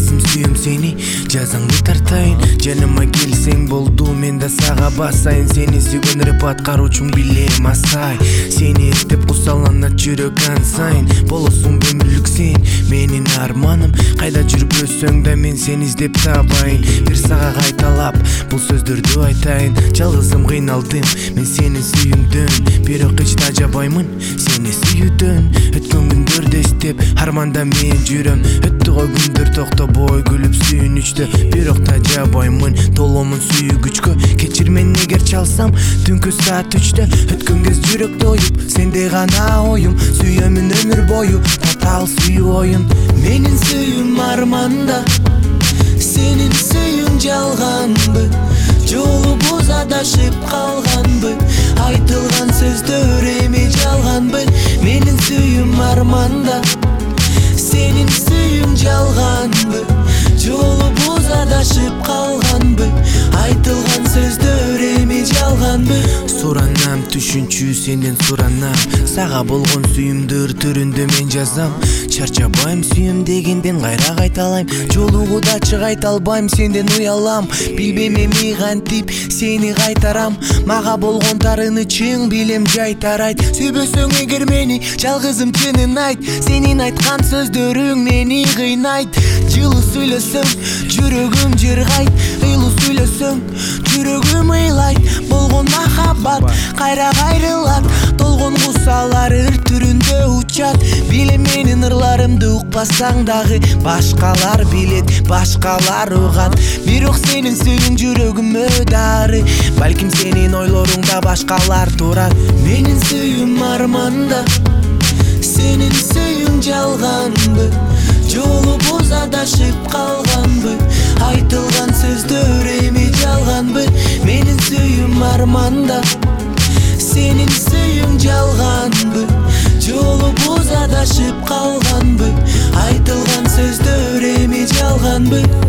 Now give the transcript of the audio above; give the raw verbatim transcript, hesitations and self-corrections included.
жалгызым сүйөм сени, жазаңды тартайын. Жаныма келсең болду, мен да сага басайын. Сени сүйгөн рэп аткаруучум билем асай. Сени эстеп кусаланат жүрөк ансайын. Болосуң өмүрлүк сен менин арманым. Кайда жүрбөсөң да мен сени издеп табайын. Бир сага кайталап бул сөздөрдү айтайын. Жалгызым кыйналдым мен сени сүйүүмдөн, бирок эч тажабаймын сени сүйүүдөн. Өткөн күндөрдү эстеп арманда мен жүрөм. Өттү го күндөр токтобой күлүп сүйүнүчтө, бирок тажабаймын толомун сүйгүчкө. Кечир мени эгер чалсам түнкү саат үчтө. Өткөн кез жүрөк тоюп сенде гана оюм. Сүйөмүн өмүр бою татаал сүйүү оюн. Менин сүйүүм арманда, сенин сүйүүң жалганбы? Жолубуз адашып калганбы? Айтылган сөздөр эми жалганбы? Менин сүйүүм арманда, сенин сүйүүң жалганбы? Жолубуз адашып калганбы? Айтылган сөздөр эми жалганбы? Суранам түшүнчү сенден суранам. Сага болгон сүйүүмдү ыр түрүндө мен жазам. Чарчабайм сүйөм дегенден кайра кайталайм. Жолугуда чыгайт албайм, сенден уялам. Билбейм эми кантип сени кайтарам. Мага болгон тарынычың билем жайтарайт. Сүйбөсөң эгер мени жалгызым чынын айт. Сенин айткан сөздөрүң мени кыйнайт. Жылуу сүйлөсөң жүрөгүм жыргайт. Ыйлуу сүйлөсөң жүрөгүм ыйлайт. Болгон махаббат кайра кайрылат. Толгон кусалар ыр түрүндө учат. Билем менин ырларымды укпасаң дагы башкалар билет, башкалар угат. Бирок сенин сүйүүң жүрөгүмө дары. Балким сенин ойлоруң да башкалар турат. Менин сүйүүм арманда, сенин сүйүүң жалганбы? Жолубуз адашып калганбы? Айтылган сөздөр эми жалганбы? Менин сүйүүм арманда, сенин сүйүүң жалганбы? Жолубуз адашып калганбы? Айтылган сөздөр эми жалганбы?